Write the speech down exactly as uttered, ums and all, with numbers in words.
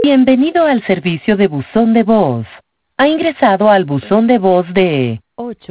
Bienvenido al servicio de buzón de voz. Ha ingresado al buzón de voz de